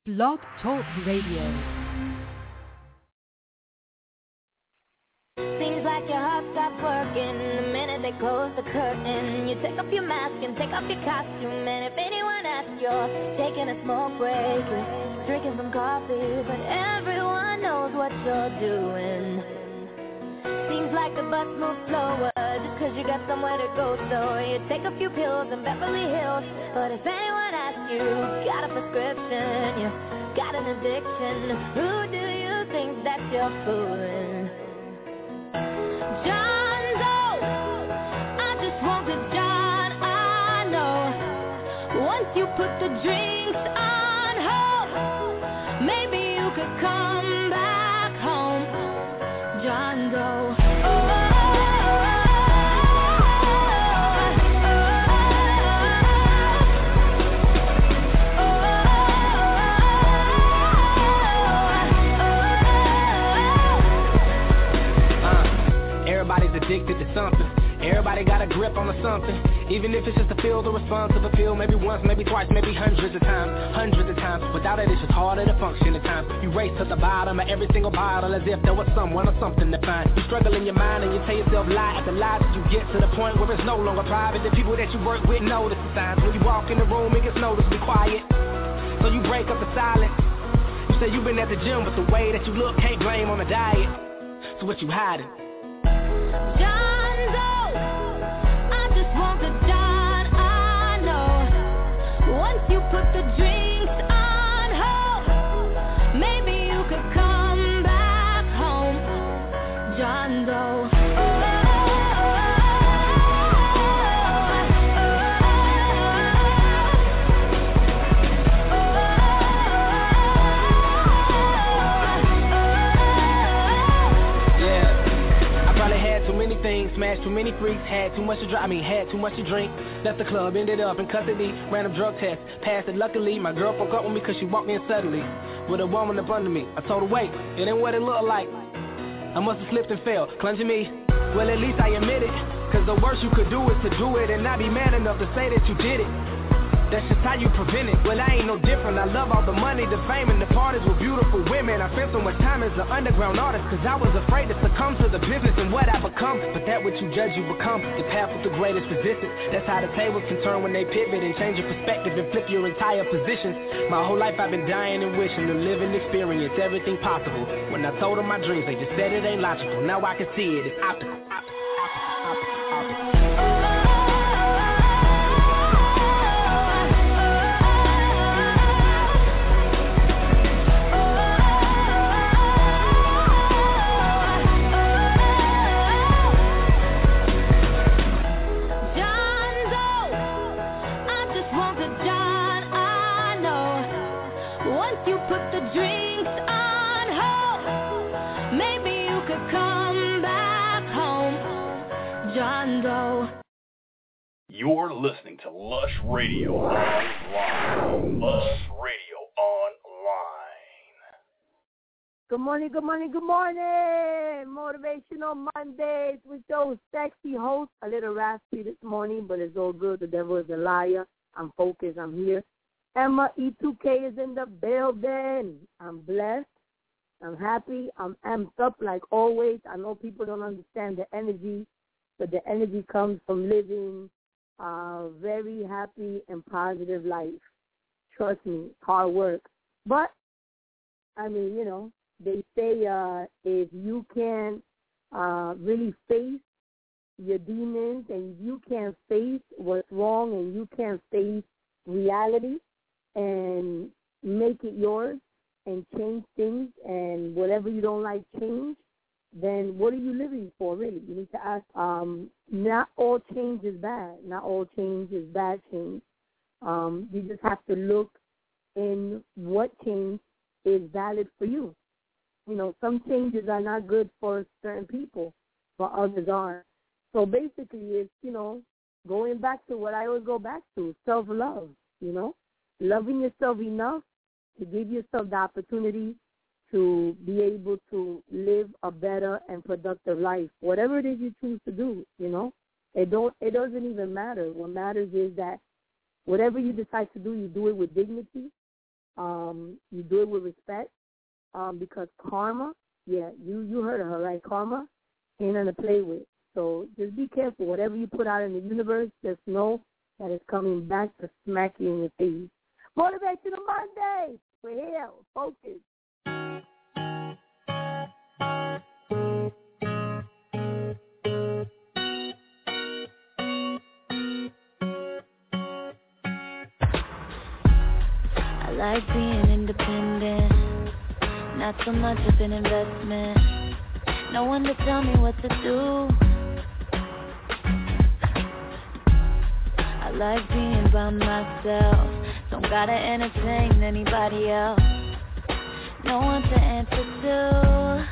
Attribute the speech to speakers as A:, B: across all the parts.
A: Blog Talk Radio.
B: Seems like your heart stopped working the minute they close the curtain. You take off your mask and take off your costume, and if anyone asks, you're taking a smoke break, you're drinking some coffee, but everyone knows what you're doing. Seems like the bus moves slower just 'cause you got somewhere to go, so you take a few pills in Beverly Hills. But if anyone asks you, got a prescription, you got an addiction, who do you think that you're fooling? John Doe, I just want to John, I know. Once you put the drinks on hold, maybe you could come back home. John Doe.
C: Everybody's addicted to something. Everybody got a grip on something. Even if it's just a feel, the response of a feel. Maybe once, maybe twice, maybe hundreds of times. Hundreds of times. Without it, it's just harder to function at times. You race to the bottom of every single bottle as if there was someone or something to find. You struggle in your mind and you tell yourself lie after lie till you get to the point where it's no longer private. The people that you work with notice the signs. When you walk in the room, it gets noticeably quiet. So you break up the silence. You say you've been at the gym, but the way that you look can't blame on the diet. So what you hiding?
B: John Doe, I just want the John I know. Once you put the drinks on hold, maybe you could come back home. John Doe.
C: Smashed too many freaks, had too much to drink, left the club, ended up in custody, random drug test, passed it luckily. My girl broke up with me 'cause she walked in suddenly, with a woman up under me. I told her wait, it ain't what it looked like. I must have slipped and fell, clumsy me. Well, at least I admit it, 'cause the worst you could do is to do it and not be man enough to say that you did it. That's just how you prevent it. Well, I ain't no different. I love all the money, the fame, and the parties with beautiful women. I spent so much time as an underground artist 'cause I was afraid to succumb to the business and what I become. But that what you judge, you become. The path with the greatest resistance. That's how the tables can turn when they pivot and change your perspective and flip your entire positions. My whole life I've been dying and wishing to live and experience everything possible. When I told them my dreams, they just said it ain't logical. Now I can see it. It's optical.
D: You're listening to Lush Radio Online. Lush Radio Online.
E: Good morning, good morning, good morning. Motivational Mondays with your sexy host. A little raspy this morning, but it's all good. The devil is a liar. I'm focused. I'm here. Emma E2K is in the building. I'm blessed. I'm happy. I'm amped up like always. I know people don't understand the energy, but the energy comes from living a very happy and positive life. Trust me, hard work. But, I mean, you know, they say if you can really face your demons and you can't face what's wrong and you can't face reality and make it yours and change things and whatever you don't like change, then what are you living for, really? You need to ask. Not all change is bad. Not all change is bad change. You just have to look in what change is valid for you. You know, some changes are not good for certain people, but others are. So basically it's, you know, going back to what I always go back to, self-love, you know, loving yourself enough to give yourself the opportunity to be able to live a better and productive life. Whatever it is you choose to do, you know, it doesn't even matter. What matters is that whatever you decide to do, you do it with dignity, You do it with respect, because karma, you heard of her, right? Karma ain't nothing to play with. So just be careful. Whatever you put out in the universe, just know that it's coming back to smack you in your face. Motivational Monday. We're here. Focus.
B: I like being independent, not so much of an investment. No one to tell me what to do. I like being by myself, don't gotta entertain anybody else. No one to answer to.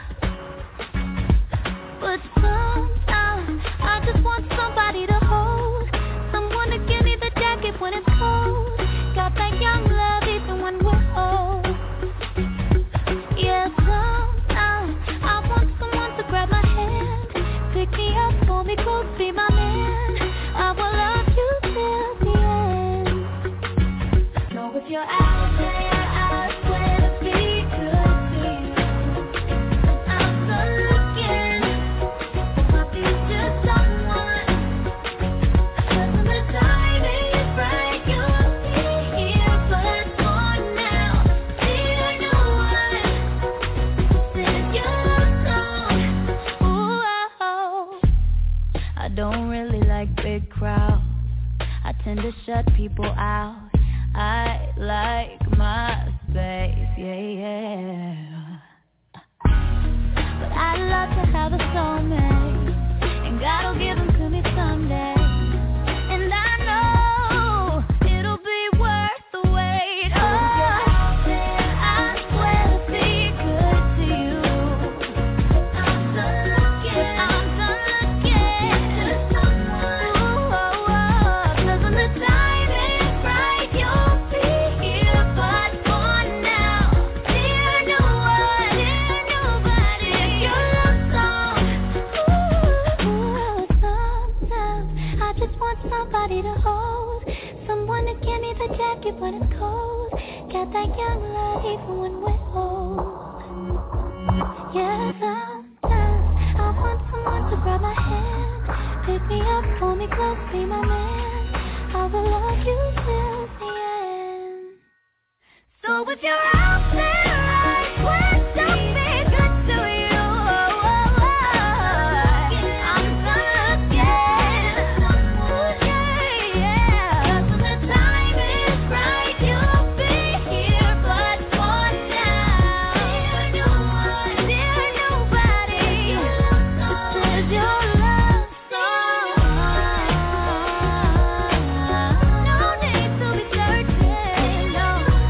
B: But sometimes I just want somebody to hold, someone to give me the jacket when it's cold. Got that young love even when we're old. Yeah, sometimes I want someone to grab my hand, pick me up, pull me close, be my man. I will love you till the end. So if you're out there, I swear to be good to you. I'm still looking for future someone. 'Cause when the time is right, you'll be here. But for now, dear, no one said your song. Ooh, oh. I don't really like big crowds. I tend to shut people out. I like my space, yeah. But I'd love to have a soulmate, and God will give them to me someday. And I know it'll be worth the wait. Oh, I swear to be good to you. I'm done looking to someone. Ooh, oh, oh. 'Cause when the time is right, you'll be here. But for now, dear, no one, dear, nobody, your love song. Ooh, sometimes I just want somebody to hold, someone to give me the jacket when it's cold. Got that young love even when we're old. Yeah, sometimes I want someone to grab my hand, pick me up, pull me close, be my man. I will love you till the end. So if you're out there, I swear to be good to you. I'm looking. Ooh, yeah. 'Cause when the time is right, you'll be here. But for now, dear, no one, dear, nobody. This is your love song. No need to be searching, no.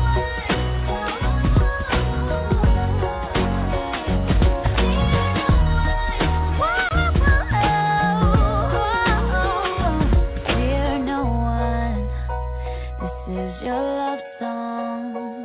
B: Dear no one, this is your love song.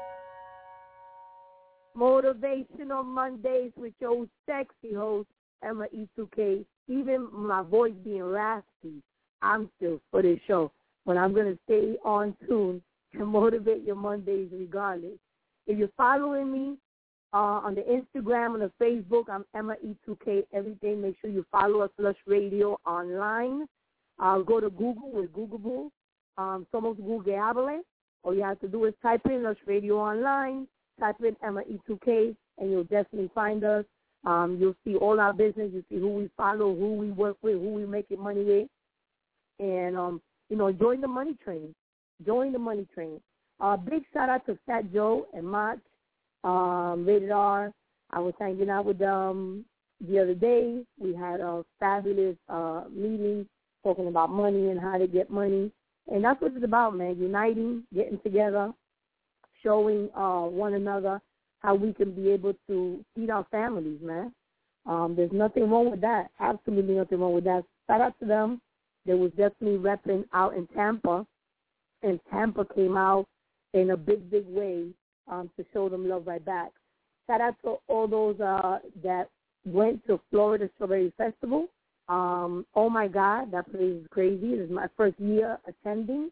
E: Motivational Mondays with your sexy host, Emma E2K. Even my voice being raspy, I'm still for this show. But I'm going to stay on tune and motivate your Mondays regardless. If you're following me on the Instagram and the Facebook, I'm Emma E2K. Everything, make sure you follow us, Lush Radio Online. Go to Google with Googleable. Somos Googleable. All you have to do is type in Lush Radio Online, type in Emma E2K, and you'll definitely find us. You'll see all our business. You'll see who we follow, who we work with, who we making money with. And, join the money train. Join the money train. Big shout-out to Fat Joe and Mach, Rated R. I was hanging out with them the other day. We had a fabulous meeting talking about money and how to get money. And that's what it's about, man, uniting, getting together, showing one another how we can be able to feed our families, man. There's nothing wrong with that, absolutely nothing wrong with that. Shout out to them. They was definitely repping out in Tampa, and Tampa came out in a big, big way to show them love right back. Shout out to all those that went to Florida Strawberry Festival. Oh, my God, that place is crazy. This is my first year attending,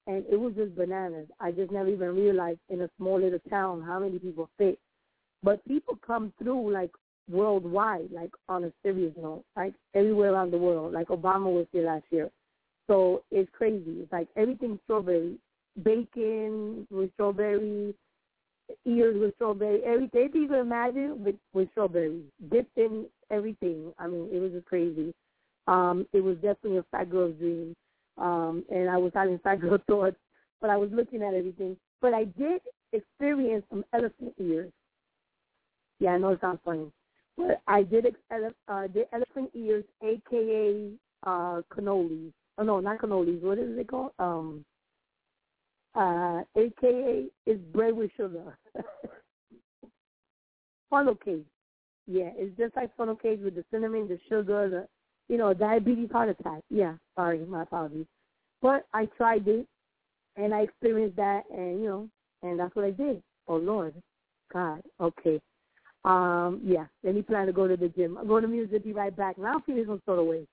E: and it was just bananas. I just never even realized in a small little town how many people fit. But people come through, like, worldwide, like, on a serious note, like, everywhere around the world. Like, Obama was here last year. So it's crazy. It's like everything's strawberry. Bacon with strawberry, ears with strawberry, everything you can imagine with strawberry. Dipped in everything. I mean, it was just crazy. It was definitely a fat girl's dream. And I was having fat girl thoughts, but I was looking at everything. But I did experience some elephant ears. Yeah, I know it sounds funny. But I did elephant ears, a.k.a. Cannolis. Oh, no, not cannolis. What is it called? A.k.a. is bread with sugar. Funnel cake. Yeah, it's just like funnel cake with the cinnamon, the sugar, diabetes, heart attack. Yeah, sorry, my apologies. But I tried it, and I experienced that, and, and that's what I did. Oh, Lord. God, okay. Yeah, let me plan to go to the gym. I'm going to music, be right back. Now I'm feeling some sort of way.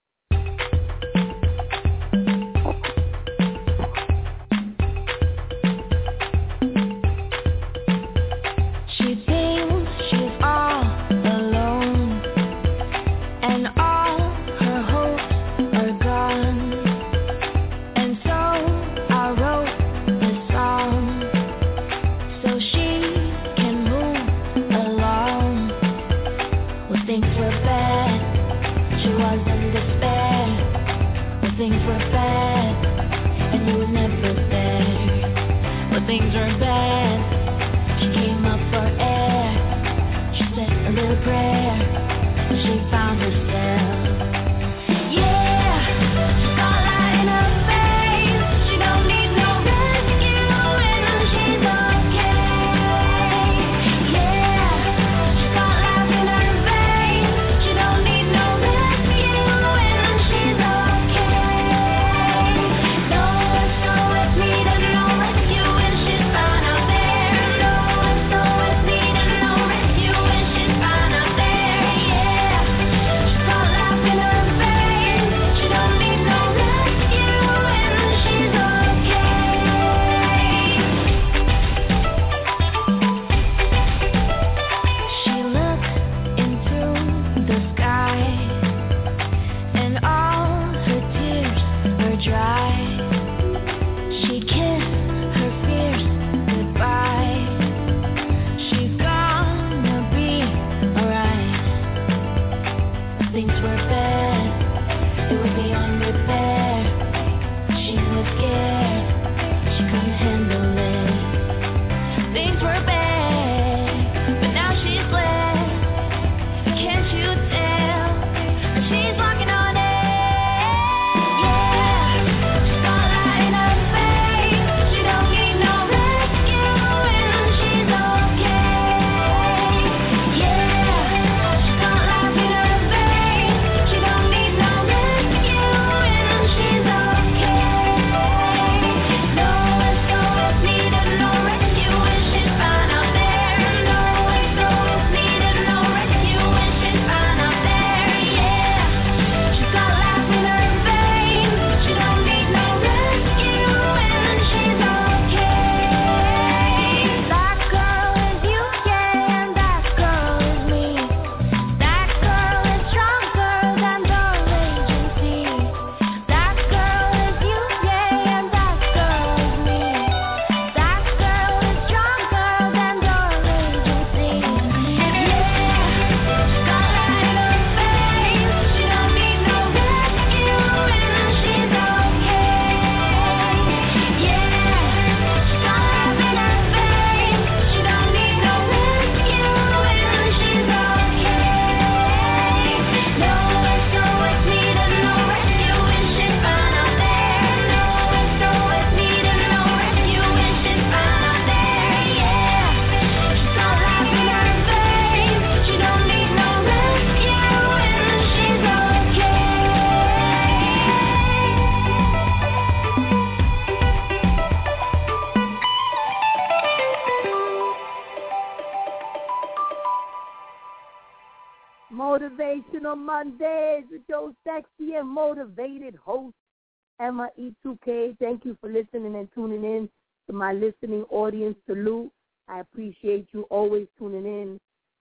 E: Motivational Mondays with your sexy and motivated host, Emma E2K, thank you for listening and tuning in to my listening audience. Salute. I appreciate you always tuning in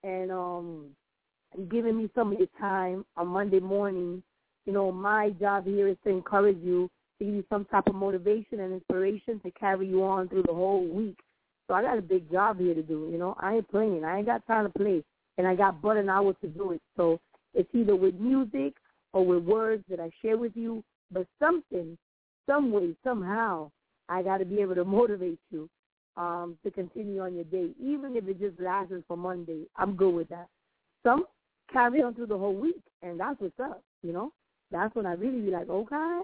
E: and giving me some of your time on Monday morning. You know, my job here is to encourage you, to give you some type of motivation and inspiration to carry you on through the whole week. So I got a big job here to do, you know. I ain't playing. I ain't got time to play. And I got but an hour to do it. So it's either with music or with words that I share with you, but something, some way, somehow, I got to be able to motivate you to continue on your day, even if it just lasts for Monday. I'm good with that. Some carry on through the whole week, and that's what's up, you know. That's when I really be like, okay.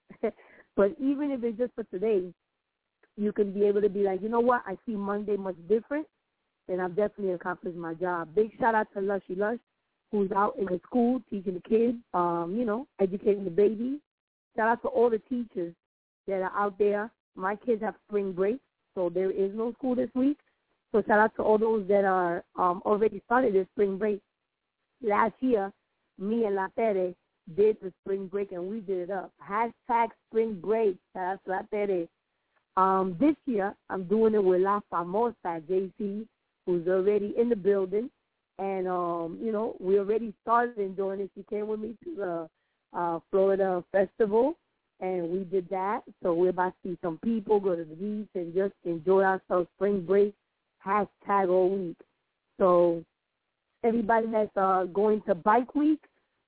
E: But even if it's just for today, you can be able to be like, you know what, I see Monday much different, and I've definitely accomplished my job. Big shout-out to Lushy Lush, who's out in the school teaching the kids, you know, educating the babies. Shout-out to all the teachers that are out there. My kids have spring break, so there is no school this week. So shout-out to all those that are already started their spring break. Last year, me and La Pere did the spring break, and we did it up. Hashtag spring break. That's La Pere. This year, I'm doing it with La Famosa, JC, who's already in the building. And, you know, we already started enjoying it. She came with me to the Florida Festival, and we did that. So we're about to see some people, go to the beach, and just enjoy ourselves spring break, hashtag all week. So everybody that's going to Bike Week,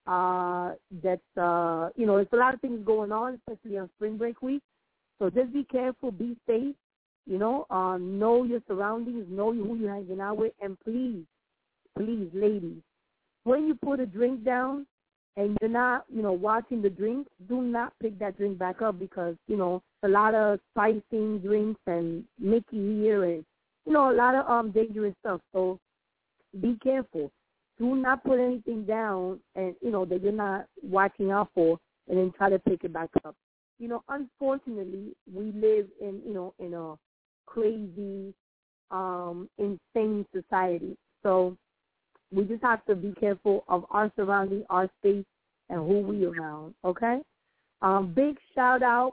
E: that's, you know, there's a lot of things going on, especially on spring break week. So just be careful, be safe, you know your surroundings, know who you're hanging out with, and please, ladies, when you put a drink down and you're not, you know, watching the drink, do not pick that drink back up because, you know, a lot of spicing drinks and Mickey here and, you know, a lot of dangerous stuff. So be careful. Do not put anything down and, you know, that you're not watching out for and then try to pick it back up. You know, unfortunately, we live in, you know, in a crazy, insane society. So we just have to be careful of our surroundings, our space, and who we around, okay? Big shout-out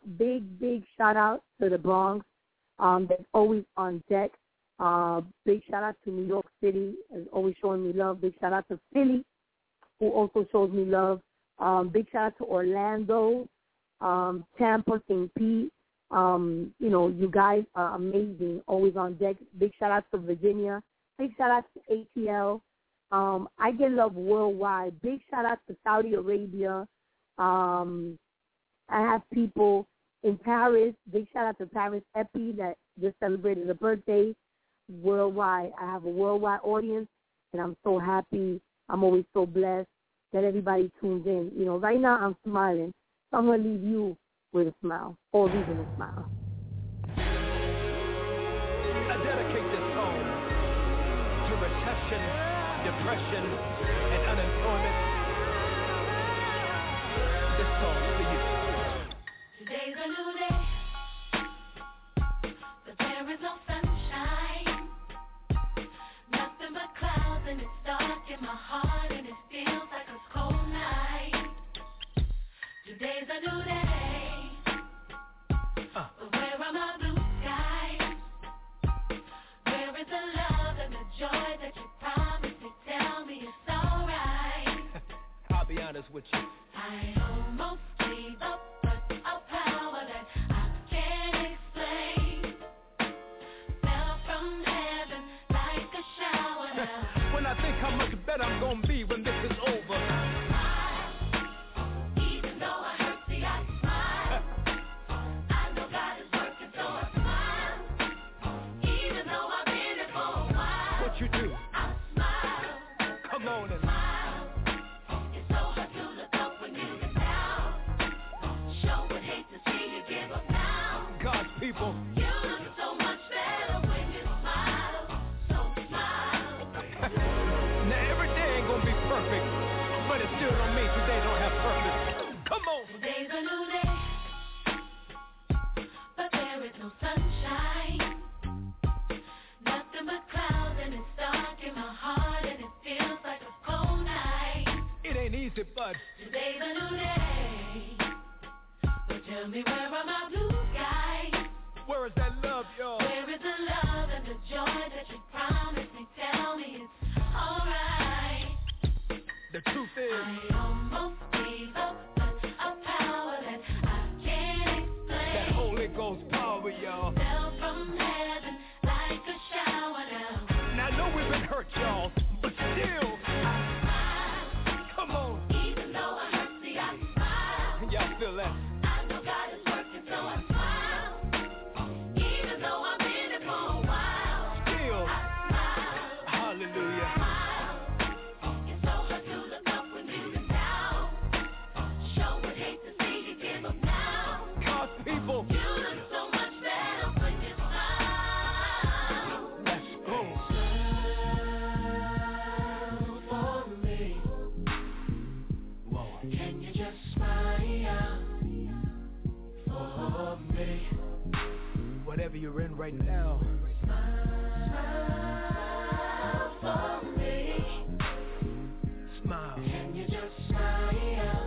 E: to the Bronx that's always on deck. Big shout-out to New York City, is always showing me love. Big shout-out to Philly, who also shows me love. Big shout-out to Orlando, Tampa, St. Pete. You know, you guys are amazing, always on deck. Big shout-out to Virginia. Big shout-out to ATL. I get love worldwide. Big shout-out to Saudi Arabia. I have people in Paris. Big shout-out to Paris Epi that just celebrated a birthday. Worldwide. I have a worldwide audience, and I'm so happy. I'm always so blessed that everybody tunes in. You know, right now I'm smiling. So I'm going to leave you with a smile, or leaving a smile.
F: I dedicate this song to recession, depression, and unemployment. This song's for you.
B: Today's a new day, but there is no sunshine. Nothing but clouds, and it's dark in my heart, and it feels like a cold night. Today's a new day, but where are my blue skies? Where is the love and the joy that you promised to tell me it's alright?
F: I'll be honest with you.
B: I almost gave up, but a power that I can't explain fell from heaven like a shower now.
F: When I think how much better I'm gonna be when this is over. You do.
B: I smile.
F: Come on and
B: smile. It's so hard to look up when you get down. Sure would hate to see you give up now.
F: God's people.
B: You look so much better when you smile. So smile.
F: Now every day ain't gonna be perfect, but it still don't mean today don't have purpose. Come on.
B: Today's a new day, but there is no sunshine. Nothing but clouds, and it's dark in my heart, and it feels like a cold night.
F: It ain't easy, but
B: today's a new day. But tell me
F: been hurt, y'all, but still, come on.
B: Even though I hurt, see, I smile.
F: Y'all feel that?
B: I know God is working, so I smile. Even though I've been here for a while,
F: Still,
B: I smile.
F: hallelujah.
B: It's so hard to look up when you've been down. Sure would hate to see you give up now.
F: God's people,
B: You look so much better when you smile.
F: let's go.
B: For me, can you just smile for me?
F: Whatever you're in right now,
B: Smile for me.
F: smile.
B: Can you just smile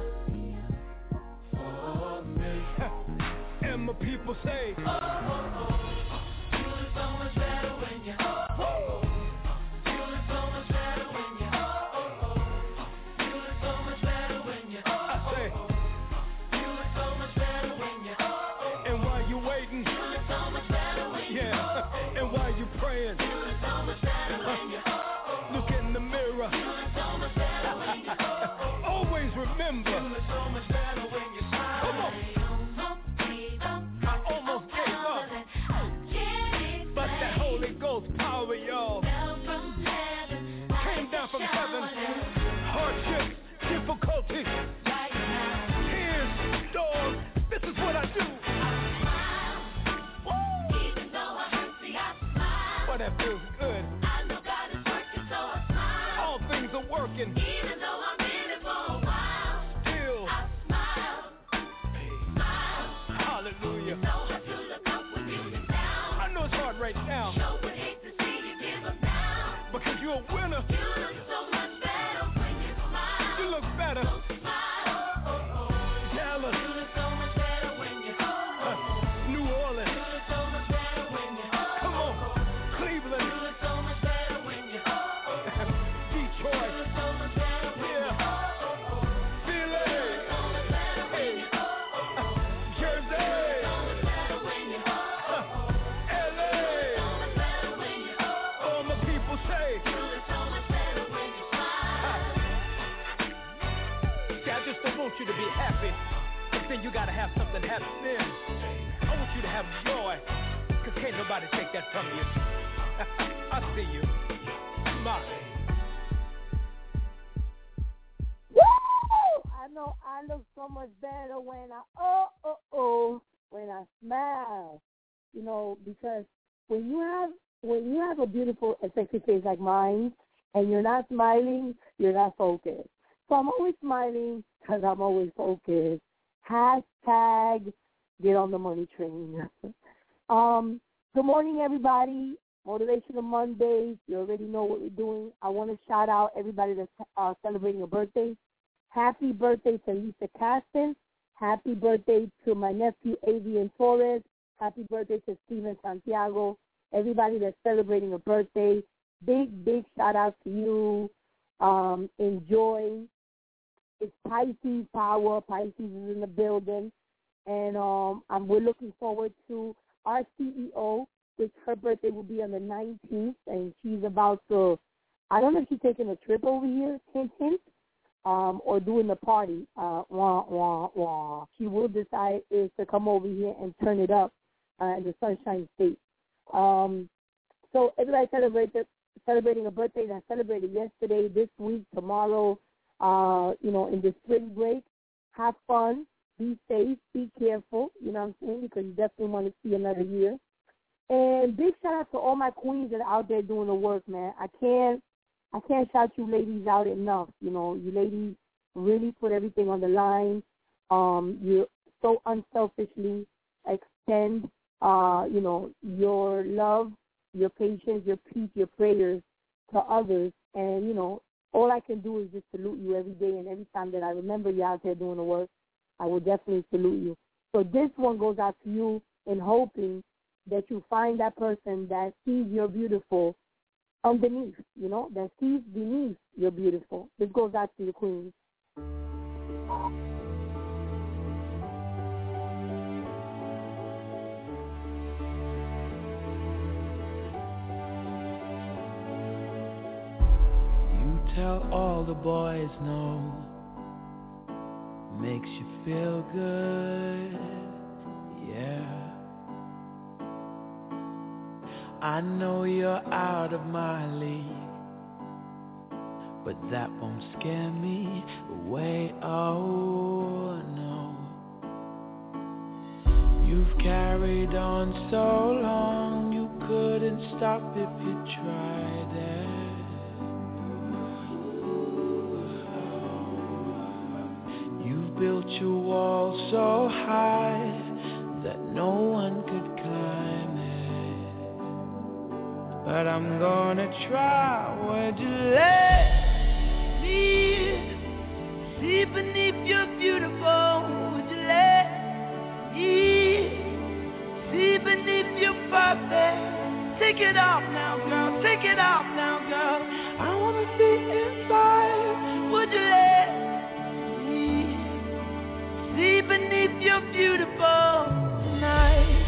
B: for me?
F: And my people say,
B: You look so much better when you. You look so much better when you. You look so much better when you.
F: I say,
B: You look so much better when you.
F: and while you waiting,
B: You look so much better when you.
F: yeah, and while you praying,
B: You look so much better when you.
F: look in the mirror.
B: You look so much better when you.
F: Always remember,
B: You look so much better when you smile.
F: come on. I almost gave up, but that Holy Ghost power, y'all, came down from heaven. Hardships, difficulties, tears, storms. This is what I do.
B: Even though I hurt, see, I smile.
F: But that feels good.
B: I know God is working, so I smile.
F: All things are working.
B: Even though I've been here for a while,
F: Still,
B: I smile. Smile.
F: hallelujah.
B: So hard to look up when you've been down.
F: I know it's hard right now,
B: Sure would hate to see you give up now.
F: because you're a winner.
B: You look so much better when you smile.
F: You look better.
B: Smile.
F: Dallas,
B: You look so much better when you.
F: New
B: You
F: Orleans,
B: look so much better when you.
F: come on,
B: You
F: Cleveland,
B: look so much better when you.
F: Detroit,
B: You look so much better when you.
F: yeah, Philly,
B: So much better when you.
F: Jersey,
B: So much better when you.
F: LA.
B: So much better when you.
F: All my people say,
B: You look so much better when you smile.
F: see, I just don't want you to be happy, but then you gotta have something happening. I want you to have joy, cause can't nobody take that from you. I see you. Smile.
E: Woo! I know I look so much better when when I smile. You know, because when you have a beautiful and sexy face like mine, and you're not smiling, you're not focused. So I'm always smiling because I'm always focused. Hashtag get on the money train. Good morning, everybody. Motivational Mondays. You already know what we're doing. I want to shout out everybody that's celebrating a birthday. Happy birthday to Lisa Caston. Happy birthday to my nephew, Avian Torres. Happy birthday to Steven Santiago. Everybody that's celebrating a birthday, big shout out to you. Enjoy. It's Pisces power. Pisces is in the building. And we're looking forward to our CEO, which her birthday will be on the 19th. And she's about to, I don't know if she's taking a trip over here, hint, or doing the party. She will decide is to come over here and turn it up in the Sunshine State. So everybody celebrating a birthday that celebrated yesterday, this week, tomorrow, in the spring break. Have fun, be safe, be careful, you know what I'm saying, because you definitely want to see another year. And big shout out to all my queens that are out there doing the work, man. I can't shout you ladies out enough. You know, you ladies really put everything on the line. You so unselfishly extend, your love, your patience, your peace, your prayers to others. And, all I can do is just salute you every day. And every time that I remember you out there doing the work, I will definitely salute you. So this one goes out to you in hoping that you find that person that sees you're beautiful underneath, that sees beneath you're beautiful. This goes out to the queens.
G: tell all the boys no. Makes you feel good, yeah. I know you're out of my league, but that won't scare me away, oh no. You've carried on so long, you couldn't stop if you tried it. You've built your wall so high that no one could climb it. But I'm gonna try. Would you let me see beneath your beautiful? Would you let me see beneath your perfect? Take it off now, girl. Take it off now, girl. I wanna see inside. Would you let me see beneath your beautiful tonight?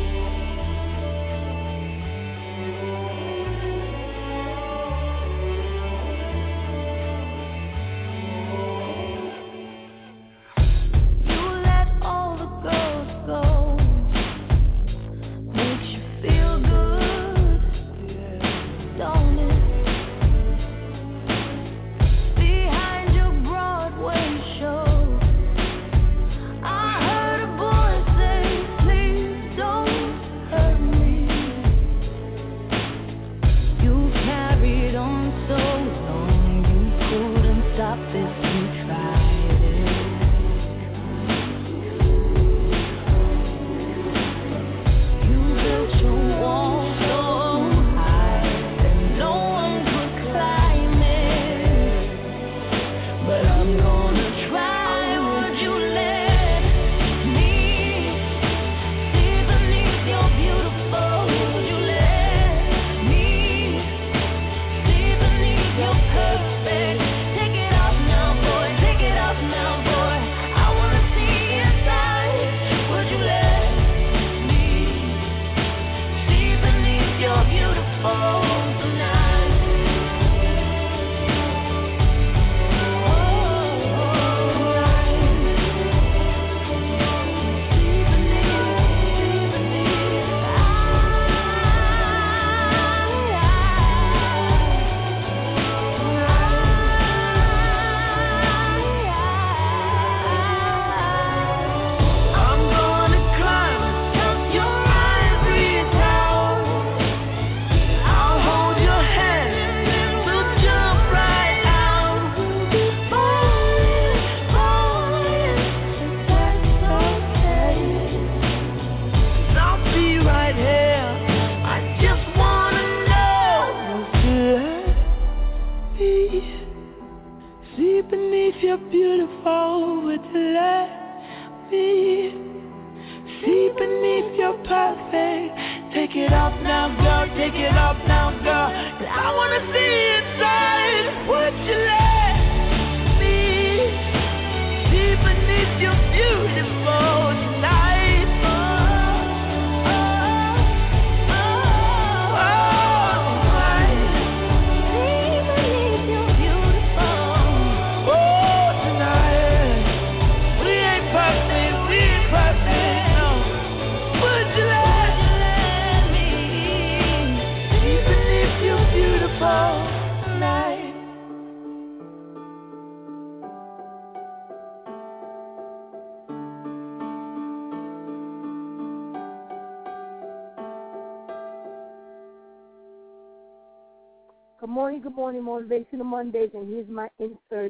E: Good morning, Motivational Mondays, and here's my insert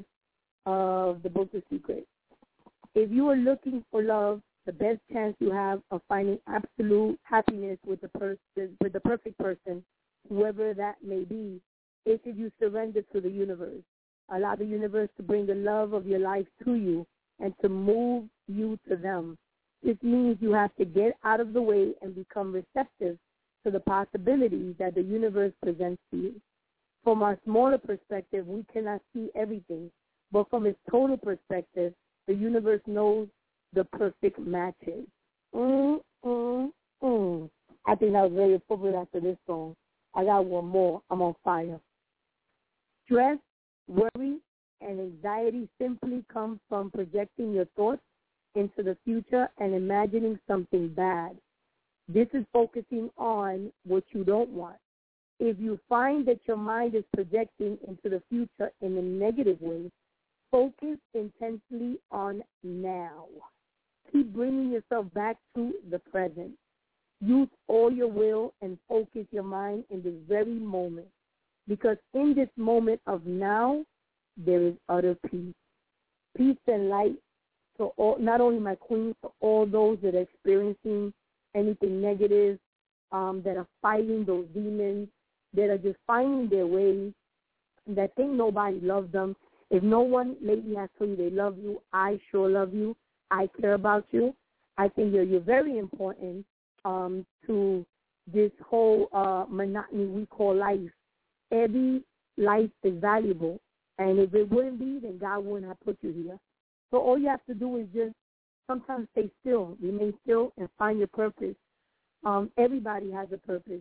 E: of the book, The Secret. If you are looking for love, the best chance you have of finding absolute happiness with the perfect person, whoever that may be, is if you surrender to the universe. Allow the universe to bring the love of your life to you and to move you to them. This means you have to get out of the way and become receptive to the possibilities that the universe presents to you. From our smaller perspective, we cannot see everything, but from its total perspective, the universe knows the perfect matches. I think that was very appropriate after this song. I got one more. I'm on fire. Stress Worry and anxiety simply come from projecting your thoughts into the future and imagining something bad. This is focusing on what you don't want. If you find that your mind is projecting into the future in a negative way, focus intensely on now. Keep bringing yourself back to the present. Use all your will and focus your mind in this very moment. Because in this moment of now, there is utter peace. Peace and light to all, not only my queens, to all those that are experiencing anything negative, that are fighting those demons, that are just finding their ways, that think nobody loves them. If no one lately has told you they love you, I sure love you. I care about you. I think you're very important to this whole monotony we call life. Every life is valuable, and if it wouldn't be, then God wouldn't have put you here. So all you have to do is just sometimes stay still, remain still, and find your purpose. Everybody has a purpose.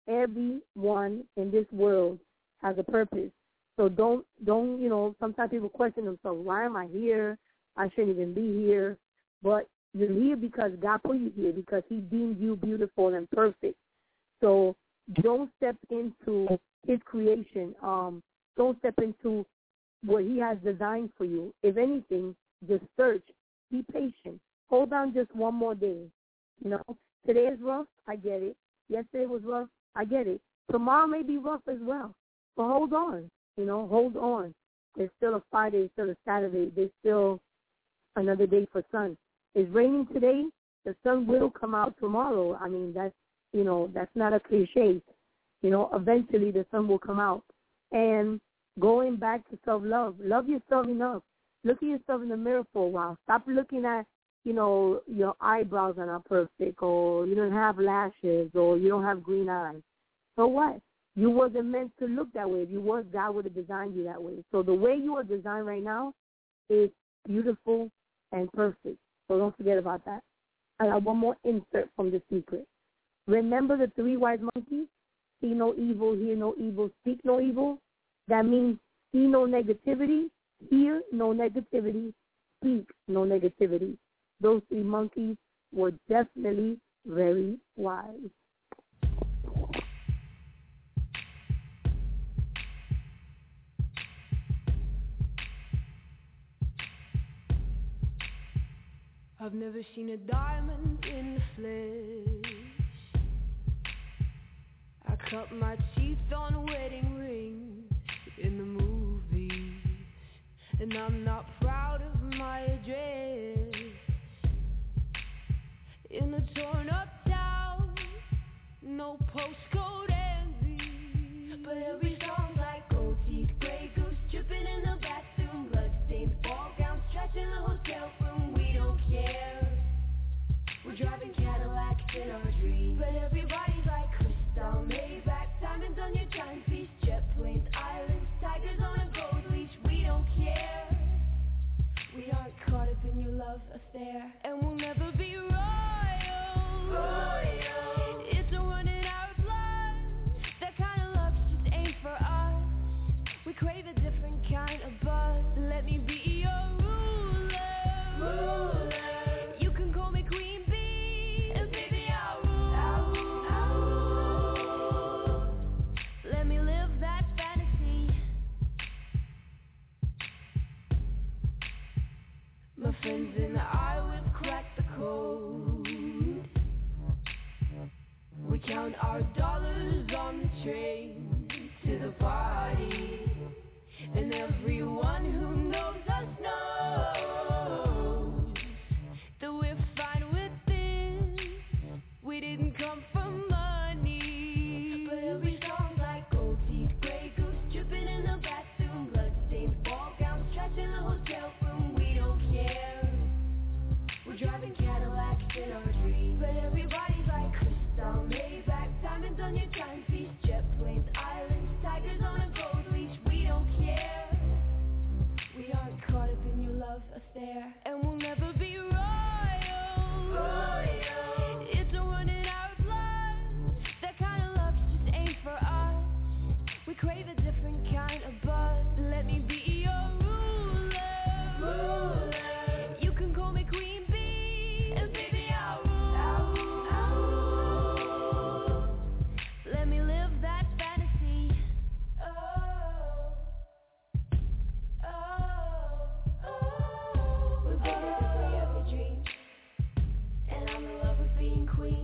E: Everyone in this world has a purpose. So don't, sometimes people question themselves, why am I here? I shouldn't even be here. But you're here because God put you here, because he deemed you beautiful and perfect. So don't step into his creation. Don't step into what he has designed for you. If anything, just search. Be patient. Hold on just one more day. Today is rough. I get it. Yesterday was rough. I get it. Tomorrow may be rough as well. But hold on. Hold on. There's still a Friday. There's still a Saturday. There's still another day for sun. It's raining today. The sun will come out tomorrow. I mean, that's not a cliche. Eventually the sun will come out. And going back to self-love, love yourself enough. Look at yourself in the mirror for a while. Stop looking at, your eyebrows are not perfect, or you don't have lashes, or you don't have green eyes. So what? You wasn't meant to look that way. If you was, God would have designed you that way. So the way you are designed right now is beautiful and perfect. So don't forget about that. I got one more insert from The Secret. Remember the 3 wise monkeys? See no evil, hear no evil, speak no evil. That means see no negativity, hear no negativity, speak no negativity. Those 3 monkeys were definitely very wise.
G: I've never seen a diamond in the flesh. I cut my teeth on wedding rings in the movies, and I'm not proud of my address. In a torn up town, no postcode envy, but every song's like gold teeth, gray goose dripping in the bathroom, bloodstains, ball gowns, trash in the hotel room. We don't care. We're driving Cadillacs in our dreams, but everybody's like crystal, Maybach, diamonds on your timepiece, jet planes, islands, tigers on a gold leash. We don't care. We aren't caught up in your love affair, and we'll never be royal. It's a run in our blood. That kind of love just ain't for us. We crave a different kind of buzz. Let me be your ruler. You can call me Queen Bee, and baby I'll rule. Let me live that fantasy. My friends and I would crack the code. We count our dollars on the train to the party, and everyone who knows us knows that we're fine with this. We didn't come from money, but every song's like gold teeth, gray goose dripping in the bathroom, bloodstains, ball gowns, trash in the hotel room. We don't care. We're driving Cadillacs in our dreams, but everybody's like crystal, Maybach, diamonds on your timepiece, jet planes, islands, tigers on a gold.
B: queen bee, and baby I'll rule. Let me live that fantasy. We're bigger than we ever dreamed, and I'm in love with being queen.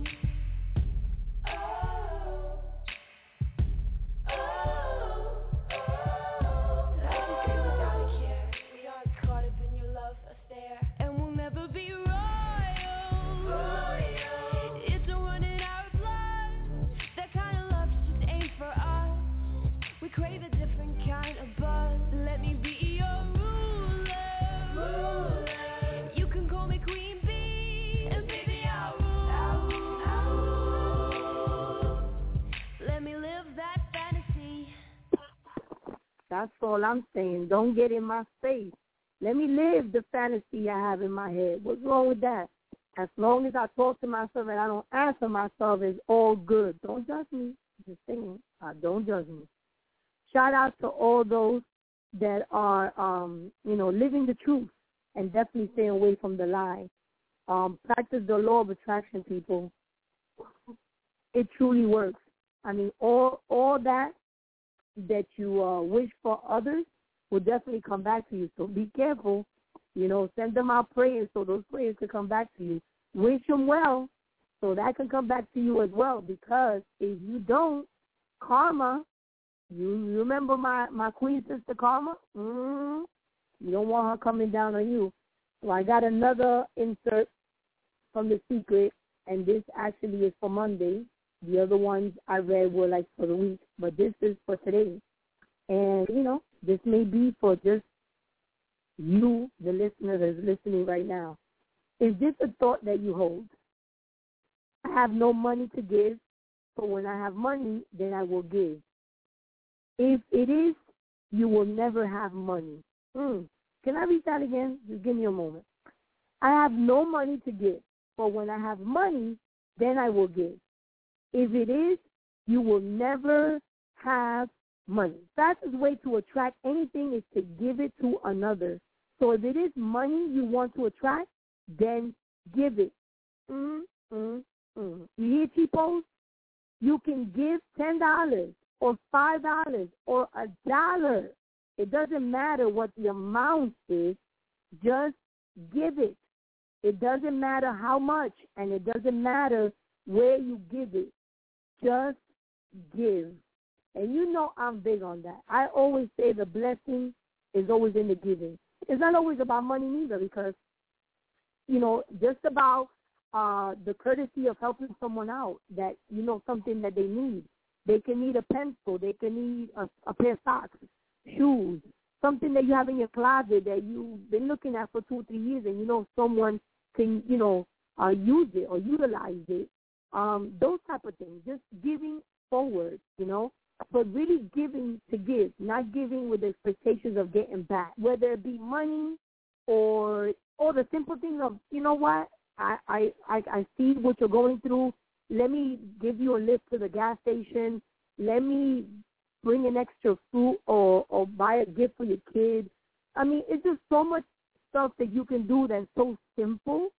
B: Crave a different kind of buzz. Let me be your ruler. You can call me Queen Bee, and baby I'll rule. Let me live that fantasy.
E: That's all I'm saying. Don't get in my face. Let me live the fantasy I have in my head. What's wrong with that? As long as I talk to myself and I don't answer myself, it's all good. Don't judge me. Just saying. Don't judge me. Shout out to all those that are, living the truth and definitely staying away from the lie. Practice the law of attraction, people. It truly works. I mean, all that you wish for others will definitely come back to you. So be careful. Send them out prayers so those prayers can come back to you. Wish them well so that can come back to you as well, because if you don't, karma. You remember my queen sister Karma? You don't want her coming down on you. So I got another insert from The Secret, and this actually is for Monday. The other ones I read were like for the week, but this is for today. And, this may be for just you, the listener that's listening right now. Is this a thought that you hold? I have no money to give, but when I have money, then I will give. If it is, you will never have money. Can I read that again? Just give me a moment. I have no money to give, but when I have money, then I will give. If it is, you will never have money. Fastest way to attract anything is to give it to another. So if it is money you want to attract, then give it. You hear, cheapos? You can give $10. Or $5 or $1. It doesn't matter what the amount is. Just give it. It doesn't matter how much, and it doesn't matter where you give it. Just give. And I'm big on that. I always say the blessing is always in the giving. It's not always about money neither, because, just about the courtesy of helping someone out that, something that they need. They can need a pencil. They can need a pair of socks, shoes, something that you have in your closet that you've been looking at for 2 or 3 years, and someone can, use it or utilize it. Those type of things. Just giving forward, but really giving to give, not giving with the expectations of getting back, whether it be money or the simple thing of, what, I see what you're going through. Let me give you a lift to the gas station. Let me bring an extra fruit or buy a gift for your kid. I mean, it's just so much stuff that you can do that's so simple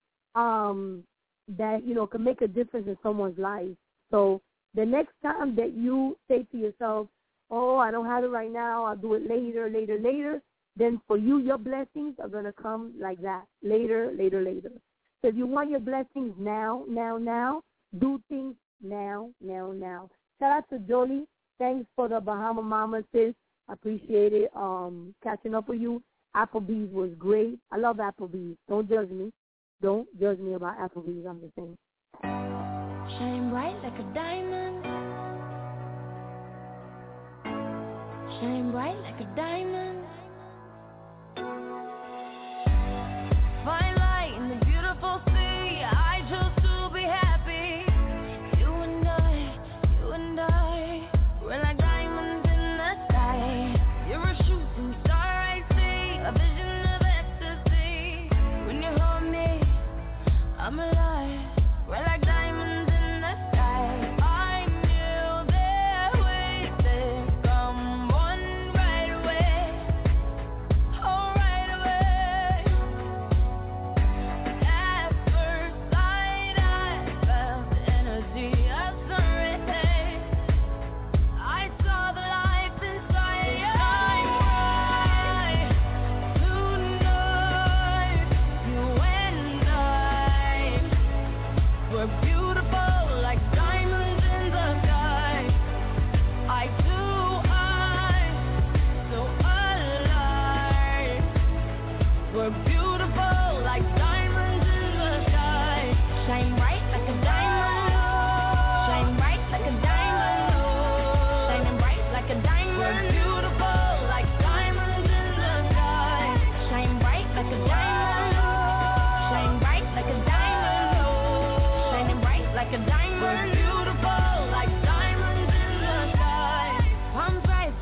E: that, can make a difference in someone's life. So the next time that you say to yourself, oh, I don't have it right now, I'll do it later, then for you, your blessings are going to come like that, later. So if you want your blessings now, do things now. Shout out to Jolie. Thanks for the Bahama Mama, sis. I appreciate it. Catching up with you. Applebee's was great. I love Applebee's. Don't judge me. Don't judge me about Applebee's. I'm just saying.
B: Shine bright like a diamond. Shine bright like a diamond. Fine light in the beautiful sea. I choose to be happy. You and I, we're like diamonds in the sky. You're a shooting star I see, a vision of ecstasy. When you hold me, I'm alive. We're like diamonds in the sky. I knew there would come one right away.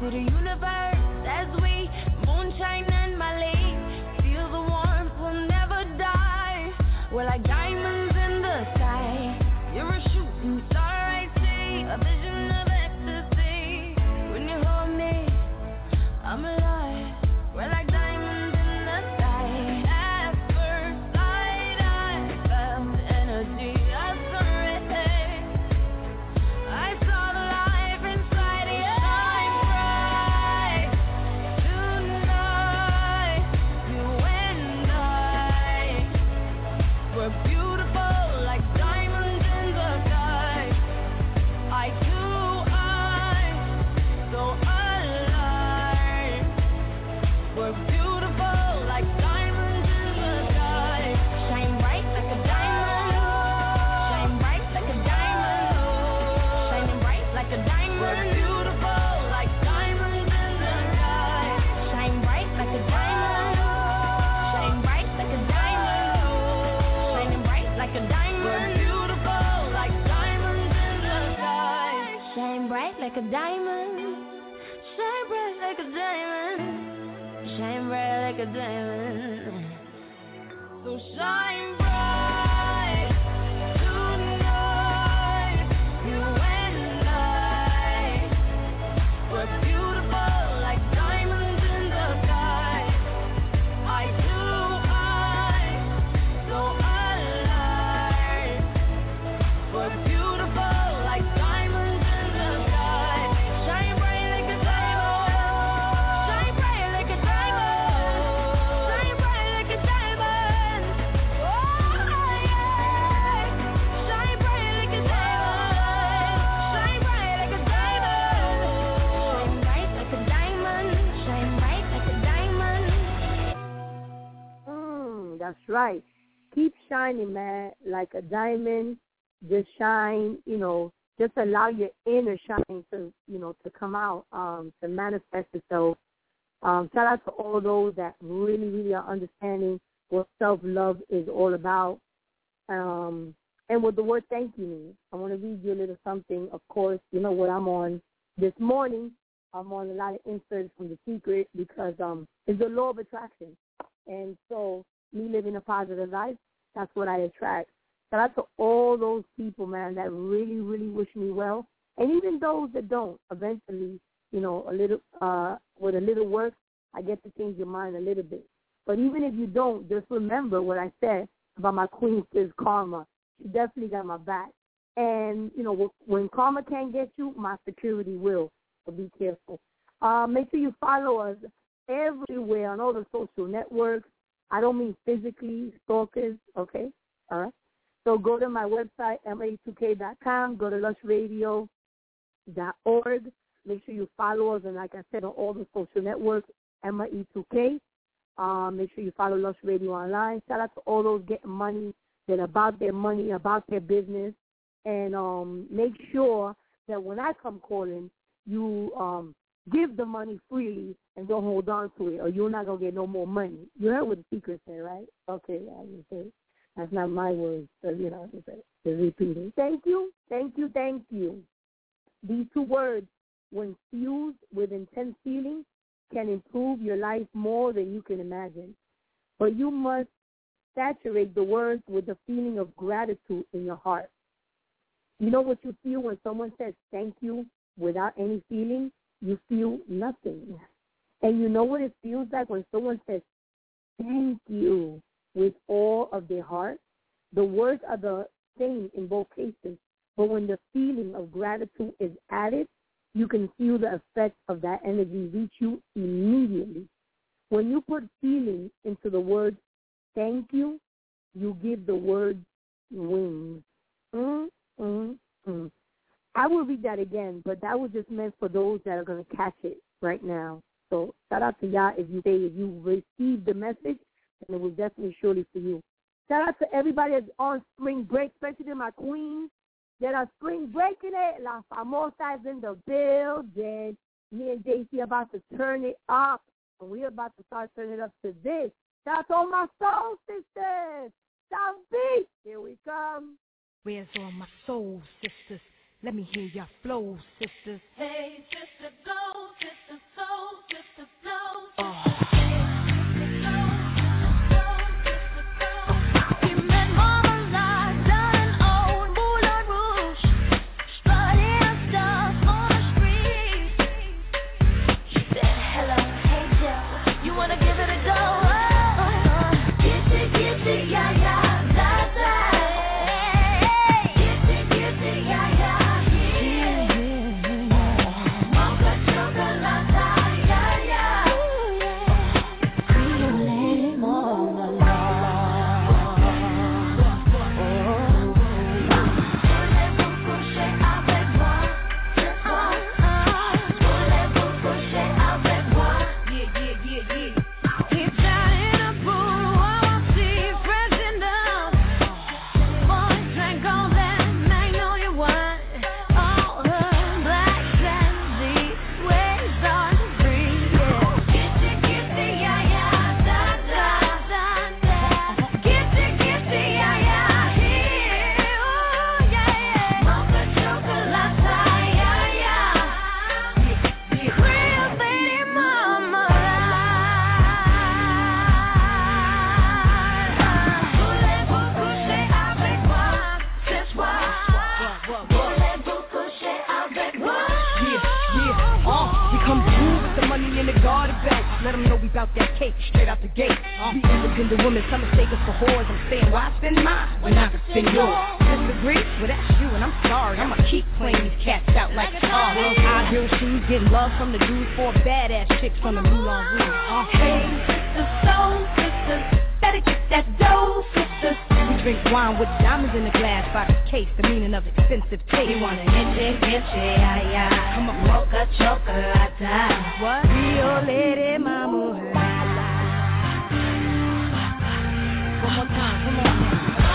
H: to the universe as we moonshine and Malay. Feel the warmth, will never die. We're like diamonds in the sky. You're a shooting star, I see. A vision of ecstasy. When you hold me, I'm alive. We're like diamonds in the sky. At first sight, I felt the energy of sun rays. I saw the life inside you shine bright. Tonight, you and I were beautiful like diamonds in the sky. Eye to eye, so alive. We're beautiful like diamonds in the sky. Shine bright like a diamond. Shine bright like a diamond. Shining bright like a diamond. We're beautiful like diamonds in the sky. Shine bright like a diamond. Shine bright like a diamond. Shining bright like a diamond. We're beautiful like diamonds in the sky. Shine bright like a diamond. Shine bright like a diamond. Shine bright like a diamond. So shine bright tonight. You and I were beautiful like diamonds in the sky. Eye to eye, so alive. We're beautiful like diamonds in the sky. Shine bright like a diamond. Shine bright like a diamond. Shine bright like a diamond. Oh yeah. Shine bright like a diamond. Shine bright like a diamond. Shine bright like a diamond. Shine bright like a diamond.
E: That's right. Keep shining, man, like a diamond. Just shine, just allow your inner shine to, to come out, to manifest itself. Shout out to all those that really, really are understanding what self-love is all about. And what the word thank you means. I want to read you a little something. Of course, you know what I'm on this morning. I'm on a lot of inserts from The Secret because it's the law of attraction. And so me living a positive life, that's what I attract. Shout out to all those people, man, that really, really wish me well. And even those that don't, eventually, a little with a little work, I get to change your mind a little bit. But even if you don't, just remember what I said about my queen, sis Karma. She definitely got my back. And, when Karma can't get you, my security will. So be careful. Make sure you follow us everywhere on all the social networks. I don't mean physically, stalkers, okay? All right? So go to my website, ma2k.com. Go to lushradio.org. Make sure you follow us, and like I said, on all the social networks, MAE2K. Make sure you follow Lush Radio Online. Shout out to all those getting money, that about their money, about their business. And make sure that when I come calling, you give the money freely and don't hold on to it, or you're not going to get no more money. You heard what The Secret said, right? Okay, I can say that's not my words, so, just repeat it. Thank you, thank you, thank you. These two words, when fused with intense feeling, can improve your life more than you can imagine. But you must saturate the words with the feeling of gratitude in your heart. You know what you feel when someone says thank you without any feeling? You feel nothing. And you know what it feels like when someone says thank you with all of their heart? The words are the same in both cases, but when the feeling of gratitude is added, you can feel the effect of that energy reach you immediately. When you put feeling into the word thank you, you give the word wings. I will read that again, but that was just meant for those that are going to catch it right now. So shout out to y'all if you received the message, and it was definitely surely for you. Shout out to everybody that's on spring break, especially my queens that are spring breaking it. La Famosa is in the building. Me and JC about to turn it up, and we're about to start turning it up to this. Shout out to all my soul sisters. South Beach, here we come.
A: Where's all my soul sisters? Let me hear your flow, sisters.
H: Hey, sister, go, sister,
I: know we bout that cake straight out the gate. The independent woman, some mistake us for whores. I'm saying, why spend mine when I can spend yours? Disagree? Well, that's you, and I'm sorry. I'ma keep playing these cats out like a car. High heel shoes, getting love from the dudes, for badass chicks from the Moulin Rouge.
B: Hey, sisters, soul sisters, better get that dough, sisters.
I: We drink wine with diamonds in the glass by the case, the meaning of expensive taste.
B: You wanna hit it, ay, ay.
I: Come on,
B: mocha chocolate.
I: What?
B: Rio Lady Mama.
I: One more time, come on.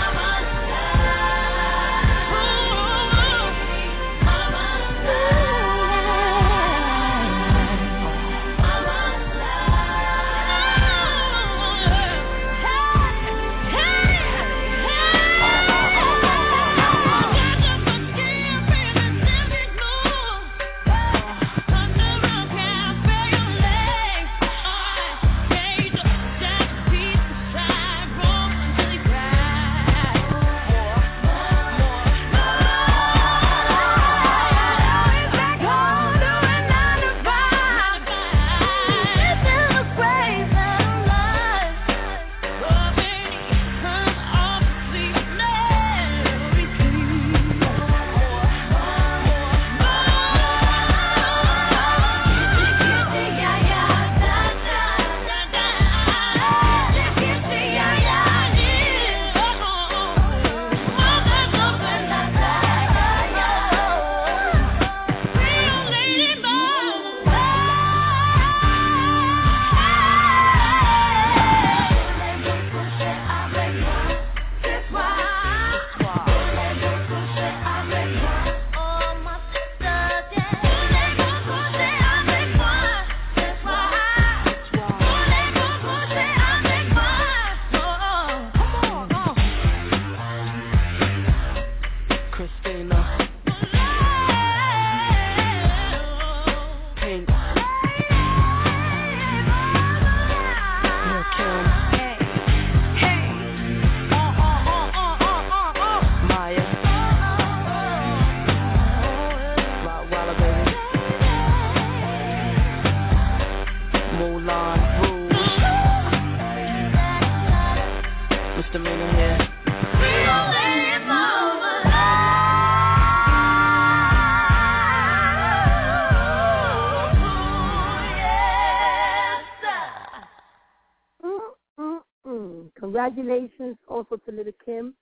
E: Congratulations also to little Kim.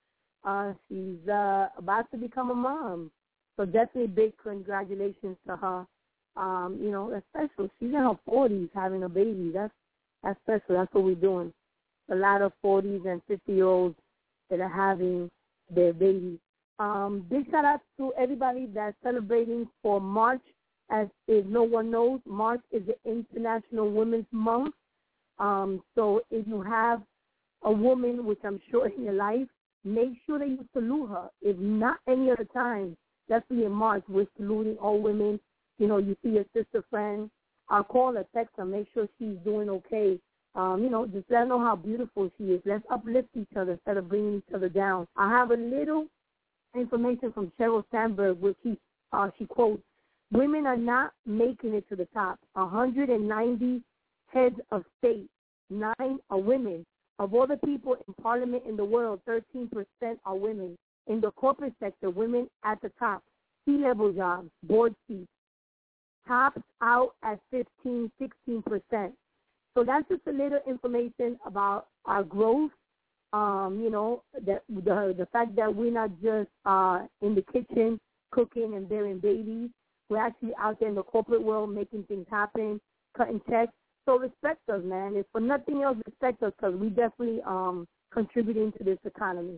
E: She's about to become a mom. So definitely big congratulations to her. You know, that's special. She's in her 40s having a baby. That's special. That's what we're doing. A lot of 40s and 50-year-olds that are having their babies. Big shout out to everybody that's celebrating for March. As if no one knows, March is the International Women's Month. So if you have a woman, which I'm sure in your life, make sure that you salute her. If not any other time, definitely in March, we're saluting all women. You know, you see your sister friend, I'll call her, text her, make sure she's doing okay. You know, just let her know how beautiful she is. Let's uplift each other instead of bringing each other down. I have a little information from Sheryl Sandberg, which she quotes, women are not making it to the top. 190 heads of state, 9 are women. Of all the people in parliament in the world, 13% are women. In the corporate sector, women at the top. C-level jobs, board seats, tops out at 15, 16%. So that's just a little information about our growth. You know, the fact that we're not just in the kitchen cooking and bearing babies. We're actually out there in the corporate world making things happen, cutting checks. So respect us, man. If for nothing else, respect us because we definitely contributing to this economy.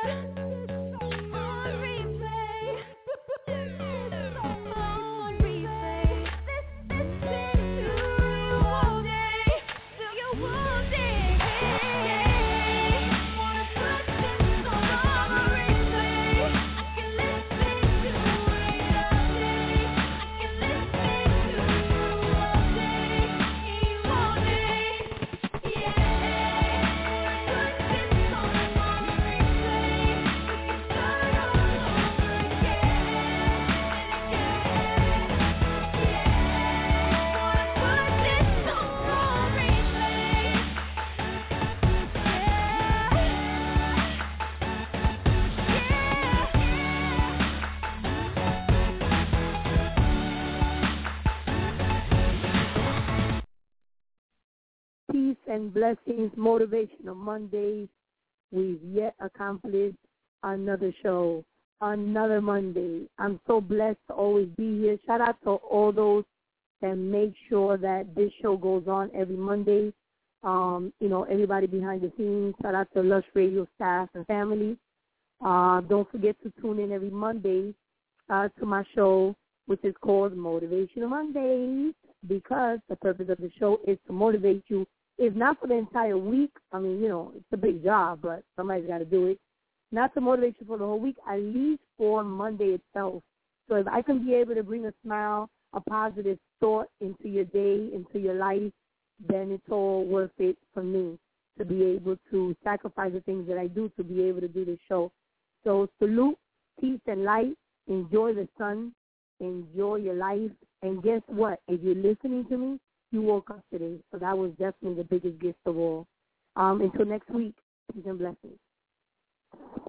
E: Peace and blessings, Motivational Mondays. We've yet accomplished another show, another Monday. I'm so blessed to always be here. Shout out to all those that make sure that this show goes on every Monday. Everybody behind the scenes. Shout out to Lush Radio staff and family. Don't forget to tune in every Monday to my show, which is called Motivational Mondays, because the purpose of the show is to motivate you. If not for the entire week, it's a big job, but somebody's got to do it. Not to motivate you for the whole week, at least for Monday itself. So if I can be able to bring a smile, a positive thought into your day, into your life, then it's all worth it for me to be able to sacrifice the things that I do to be able to do this show. So salute, peace, and light. Enjoy the sun. Enjoy your life. And guess what? If you're listening to me, you woke up today. So that was definitely the biggest gift of all. Until next week, peace and blessings.